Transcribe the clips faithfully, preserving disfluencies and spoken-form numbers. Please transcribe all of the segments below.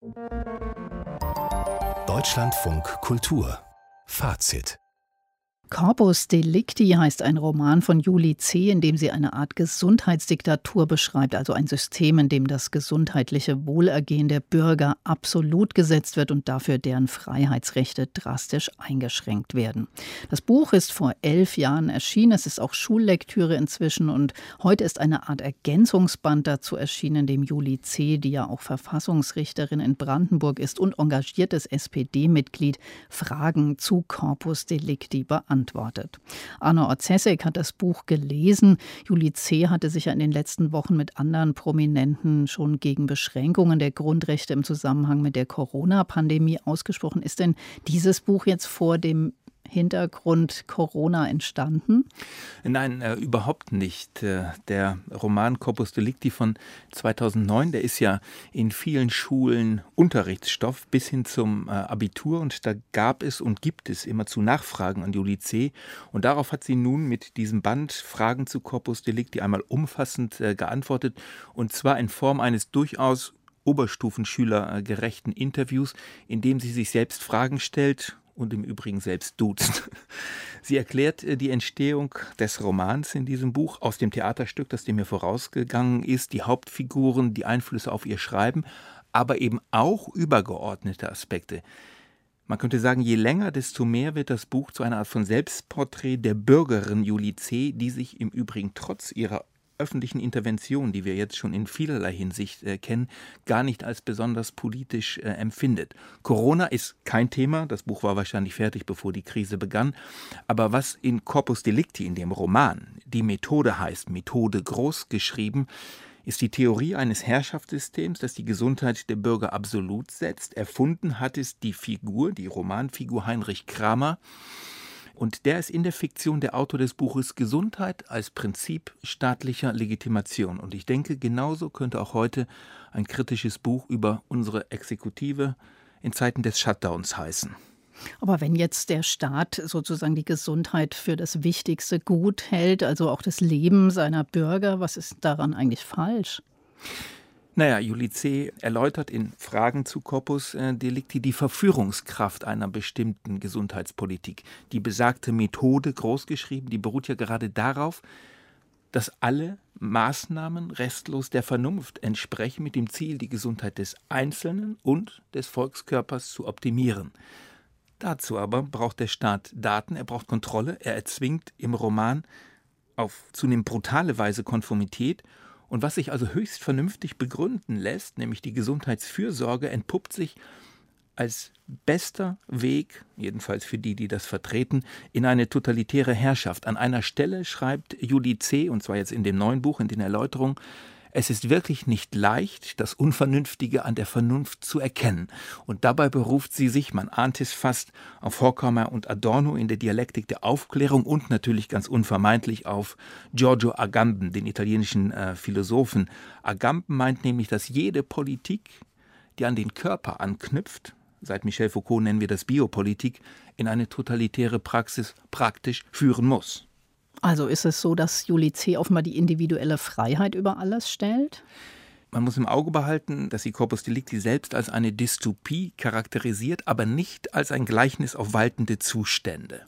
Deutschlandfunk Kultur Fazit. Corpus Delicti heißt ein Roman von Julie C., in dem sie eine Art Gesundheitsdiktatur beschreibt, also ein System, in dem das gesundheitliche Wohlergehen der Bürger absolut gesetzt wird und dafür deren Freiheitsrechte drastisch eingeschränkt werden. Das Buch ist vor elf Jahren erschienen, es ist auch Schullektüre inzwischen und heute ist eine Art Ergänzungsband dazu erschienen, in dem Julie C., die ja auch Verfassungsrichterin in Brandenburg ist und engagiertes S P D-Mitglied, Fragen zu Corpus Delicti beantwortet. Antwortet. Arno Orzesek hat das Buch gelesen. Julie C. hatte sich ja in den letzten Wochen mit anderen Prominenten schon gegen Beschränkungen der Grundrechte im Zusammenhang mit der Corona-Pandemie ausgesprochen. Ist denn dieses Buch jetzt vor dem Hintergrund Corona entstanden? Nein, äh, überhaupt nicht. Äh, der Roman Corpus Delicti von zweitausendneun, der ist ja in vielen Schulen Unterrichtsstoff bis hin zum äh, Abitur und da gab es und gibt es immerzu Nachfragen an Julie C. Und darauf hat sie nun mit diesem Band Fragen zu Corpus Delicti einmal umfassend äh, geantwortet und zwar in Form eines durchaus oberstufenschülergerechten Interviews, in dem sie sich selbst Fragen stellt und im Übrigen selbst duzt. Sie erklärt die Entstehung des Romans in diesem Buch aus dem Theaterstück, das dem mir vorausgegangen ist, die Hauptfiguren, die Einflüsse auf ihr Schreiben, aber eben auch übergeordnete Aspekte. Man könnte sagen, je länger, desto mehr wird das Buch zu einer Art von Selbstporträt der Bürgerin Julie C., die sich im Übrigen trotz ihrer öffentlichen Intervention, die wir jetzt schon in vielerlei Hinsicht äh, kennen, gar nicht als besonders politisch äh, empfindet. Corona ist kein Thema, das Buch war wahrscheinlich fertig, bevor die Krise begann, aber was in Corpus Delicti, in dem Roman, die Methode heißt, Methode groß geschrieben, ist die Theorie eines Herrschaftssystems, das die Gesundheit der Bürger absolut setzt. Erfunden hat es die Figur, die Romanfigur Heinrich Kramer. Und der ist in der Fiktion der Autor des Buches Gesundheit als Prinzip staatlicher Legitimation. Und ich denke, genauso könnte auch heute ein kritisches Buch über unsere Exekutive in Zeiten des Shutdowns heißen. Aber wenn jetzt der Staat sozusagen die Gesundheit für das wichtigste Gut hält, also auch das Leben seiner Bürger, was ist daran eigentlich falsch? Naja, Julie C. erläutert in Fragen zu Corpus Delicti die Verführungskraft einer bestimmten Gesundheitspolitik. Die besagte Methode, großgeschrieben, die beruht ja gerade darauf, dass alle Maßnahmen restlos der Vernunft entsprechen, mit dem Ziel, die Gesundheit des Einzelnen und des Volkskörpers zu optimieren. Dazu aber braucht der Staat Daten, er braucht Kontrolle, er erzwingt im Roman auf zunehmend brutale Weise Konformität. Und was sich also höchst vernünftig begründen lässt, nämlich die Gesundheitsfürsorge, entpuppt sich als bester Weg, jedenfalls für die, die das vertreten, in eine totalitäre Herrschaft. An einer Stelle schreibt Julie C., und zwar jetzt in dem neuen Buch, in den Erläuterungen, es ist wirklich nicht leicht, das Unvernünftige an der Vernunft zu erkennen. Und dabei beruft sie sich, man ahnt es fast, auf Horkheimer und Adorno in der Dialektik der Aufklärung und natürlich ganz unvermeidlich auf Giorgio Agamben, den italienischen äh, Philosophen. Agamben meint nämlich, dass jede Politik, die an den Körper anknüpft, seit Michel Foucault nennen wir das Biopolitik, in eine totalitäre Praxis praktisch führen muss. Also ist es so, dass Julie C. offenbar die individuelle Freiheit über alles stellt? Man muss im Auge behalten, dass sie Corpus Delicti selbst als eine Dystopie charakterisiert, aber nicht als ein Gleichnis auf waltende Zustände.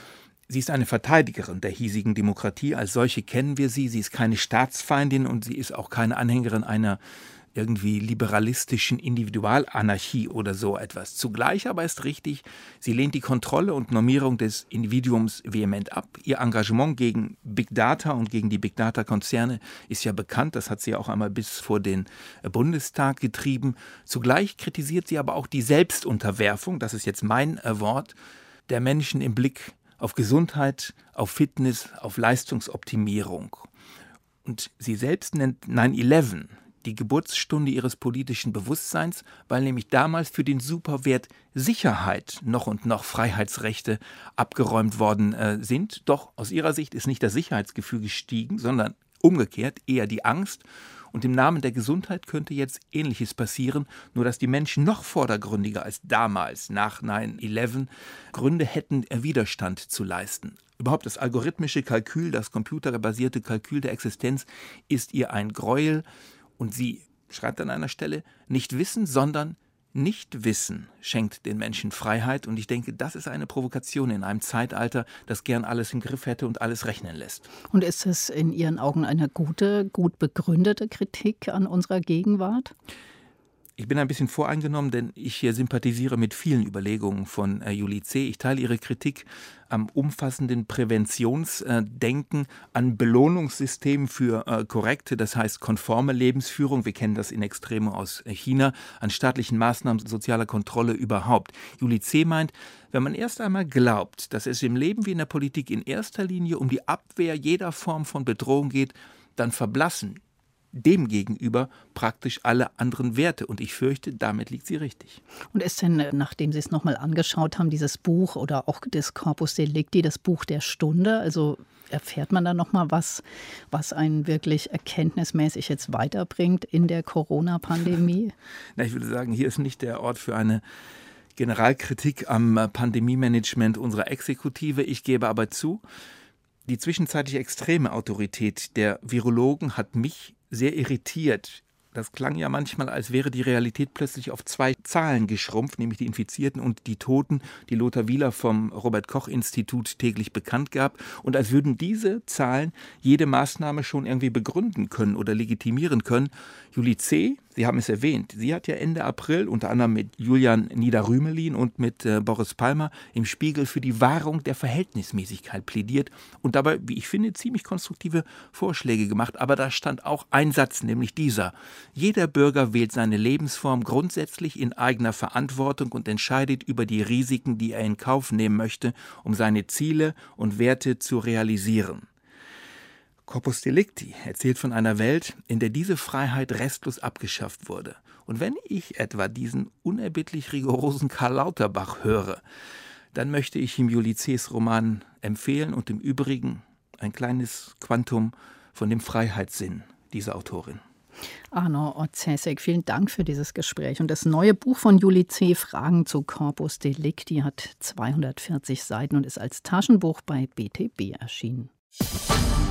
Sie ist eine Verteidigerin der hiesigen Demokratie, als solche kennen wir sie. Sie ist keine Staatsfeindin und sie ist auch keine Anhängerin einer irgendwie liberalistischen Individualanarchie oder so etwas. Zugleich aber ist richtig, sie lehnt die Kontrolle und Normierung des Individuums vehement ab. Ihr Engagement gegen Big Data und gegen die Big Data-Konzerne ist ja bekannt. Das hat sie auch einmal bis vor den Bundestag getrieben. Zugleich kritisiert sie aber auch die Selbstunterwerfung, das ist jetzt mein Wort, der Menschen im Blick auf Gesundheit, auf Fitness, auf Leistungsoptimierung. Und sie selbst nennt neun elf die Geburtsstunde ihres politischen Bewusstseins, weil nämlich damals für den Superwert Sicherheit noch und noch Freiheitsrechte abgeräumt worden äh, sind. Doch aus ihrer Sicht ist nicht das Sicherheitsgefühl gestiegen, sondern umgekehrt eher die Angst. Und im Namen der Gesundheit könnte jetzt Ähnliches passieren, nur dass die Menschen noch vordergründiger als damals nach neun elf Gründe hätten, Widerstand zu leisten. Überhaupt das algorithmische Kalkül, das computerbasierte Kalkül der Existenz ist ihr ein Gräuel. Und sie schreibt an einer Stelle, nicht wissen, sondern Nichtwissen schenkt den Menschen Freiheit und ich denke, das ist eine Provokation in einem Zeitalter, das gern alles im Griff hätte und alles rechnen lässt. Und ist es in Ihren Augen eine gute, gut begründete Kritik an unserer Gegenwart? Ich bin ein bisschen voreingenommen, denn ich hier sympathisiere mit vielen Überlegungen von äh, Julie Zeh. Ich teile ihre Kritik am umfassenden Präventionsdenken, äh, an Belohnungssystemen für äh, korrekte, das heißt konforme Lebensführung. Wir kennen das in Extremo aus äh, China, an staatlichen Maßnahmen sozialer Kontrolle überhaupt. Julie Zeh meint, wenn man erst einmal glaubt, dass es im Leben wie in der Politik in erster Linie um die Abwehr jeder Form von Bedrohung geht, dann verblassen demgegenüber praktisch alle anderen Werte. Und ich fürchte, damit liegt sie richtig. Und ist denn, nachdem Sie es nochmal angeschaut haben, dieses Buch oder auch das Corpus Delicti, das Buch der Stunde, also erfährt man da nochmal was, was einen wirklich erkenntnismäßig jetzt weiterbringt in der Corona-Pandemie? Na, ich würde sagen, hier ist nicht der Ort für eine Generalkritik am Pandemie-Management unserer Exekutive. Ich gebe aber zu, die zwischenzeitlich extreme Autorität der Virologen hat mich sehr irritiert. Das klang ja manchmal, als wäre die Realität plötzlich auf zwei Zahlen geschrumpft, nämlich die Infizierten und die Toten, die Lothar Wieler vom Robert-Koch-Institut täglich bekannt gab. Und als würden diese Zahlen jede Maßnahme schon irgendwie begründen können oder legitimieren können. Julie Zeh, Sie haben es erwähnt, sie hat ja Ende April unter anderem mit Julian Nieder-Rümelin und mit äh, Boris Palmer im Spiegel für die Wahrung der Verhältnismäßigkeit plädiert und dabei, wie ich finde, ziemlich konstruktive Vorschläge gemacht. Aber da stand auch ein Satz, nämlich dieser: Jeder Bürger wählt seine Lebensform grundsätzlich in eigener Verantwortung und entscheidet über die Risiken, die er in Kauf nehmen möchte, um seine Ziele und Werte zu realisieren. Corpus Delicti erzählt von einer Welt, in der diese Freiheit restlos abgeschafft wurde. Und wenn ich etwa diesen unerbittlich rigorosen Karl Lauterbach höre, dann möchte ich ihm Julie Zehs Roman empfehlen und im Übrigen ein kleines Quantum von dem Freiheitssinn dieser Autorin. Arno Orzesek, vielen Dank für dieses Gespräch. Und das neue Buch von Julie Zeh, Fragen zu Corpus Delicti, hat zweihundertvierzig Seiten und ist als Taschenbuch bei B T B erschienen.